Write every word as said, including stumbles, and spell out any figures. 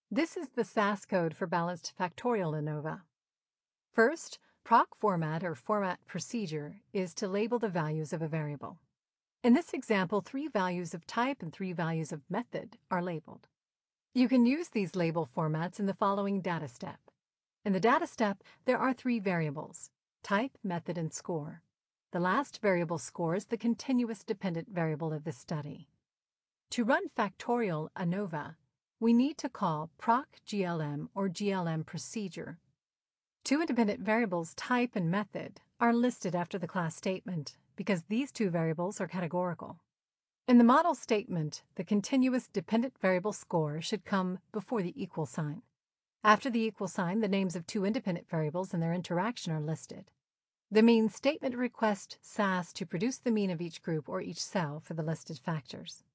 This is the S A S code for balanced factorial ANOVA. First, proc format or format procedure is to label the values of a variable. In this example, three values of type and three values of method are labeled. You can use these label formats in the following data step. In the data step, there are three variables: type, method, and score. The last variable, score, is the continuous dependent variable of the study. To run factorial ANOVA, we need to call procglm or G L M procedure. Two independent variables, type and method, are listed after the class statement because these two variables are categorical. In the model statement, the continuous dependent variable score should come before the equal sign. After the equal sign, the names of two independent variables and their interaction are listed. The mean statement requests S A S to produce the mean of each group or each cell for the listed factors.